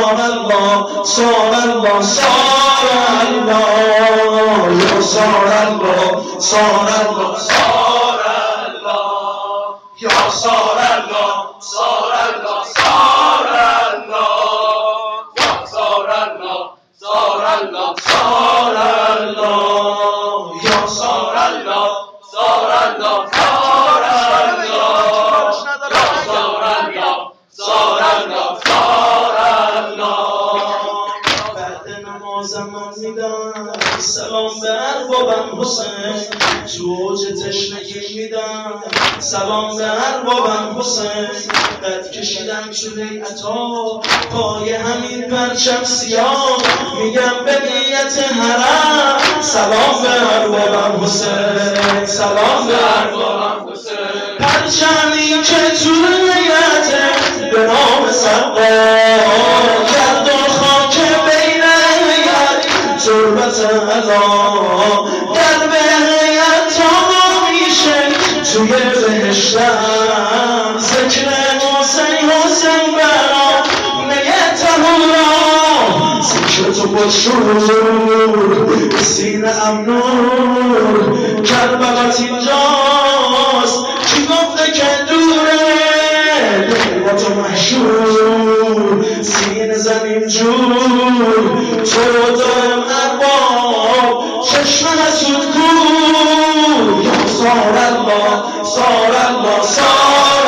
صار الله صار الله صار الله یا صار الله صار الله صار الله یا صار الله صار الله صار الله یا صار الله صار الله صار الله یا صار الله صار الله صار الله صار الله صار الله بعد نمازم من میدم سلام به اربابم حسین تو اوج تشنگی میدم سلام به اربابم حسین قد کشیدم تو بیعتا پای همین پرچم سیاه میگم به نیت حرم سلام به اربابم حسین سلام به اربابم حسین پرچمی که تو نیته به نام سقا کرد و خاک بین تربت علا در بهیت تا میشه توی بهشتم ذکر حسین حسین برا نگه تهورا ذکر تو با شور سینه امنور کربلات اینجاست کی گفته که دوره با تو محشور سینه زمین جور تو دارم ارباب چشم حسود کور یا صار الله صار الله صار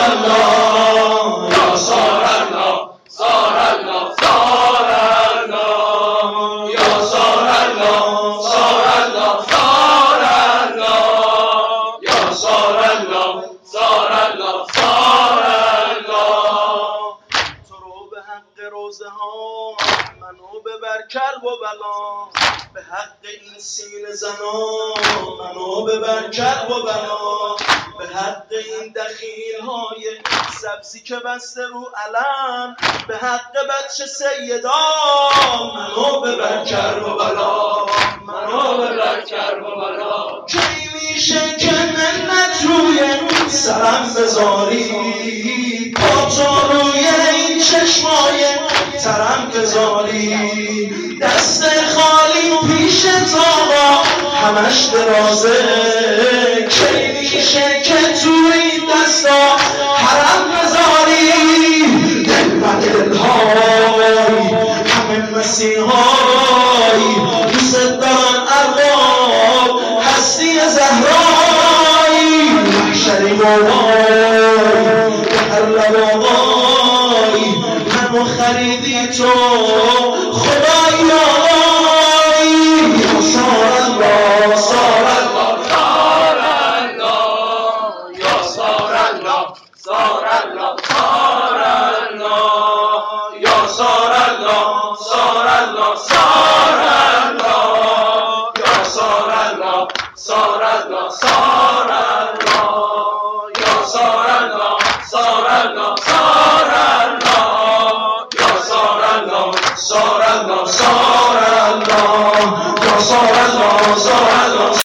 الله یا صار الله صار الله صار الله یا صار الله صار الله صار الله یا صار الله صار الله صار الله تو رو به حق روزه ها منو ببر کرب و بلا به حق این سینه زنا منو ببر کرب و بلا به حق این دخیل های سبزی که بسته رو علم به حق بچه سیدا منو ببر کرب و بلا منو ببر کرب و بلا کی میشه که منت روی سرم بذاری با تو روی این چشمای ترم بذاری دست خالی پیش تابا همش درازه کی میشه که توی دستا حرم بذاری دل و دلهای همه مسیحای دوست دارن ارباب هستی زهرایی محشری بابای به هر لبابای منو خریدی تو خدای آقای یا صار الله صار الله صار الله یا صار الله صار الله صار الله یا صار الله صار الله صار الله یا صار الله صار الله صار الله یا صار الله صار الله صار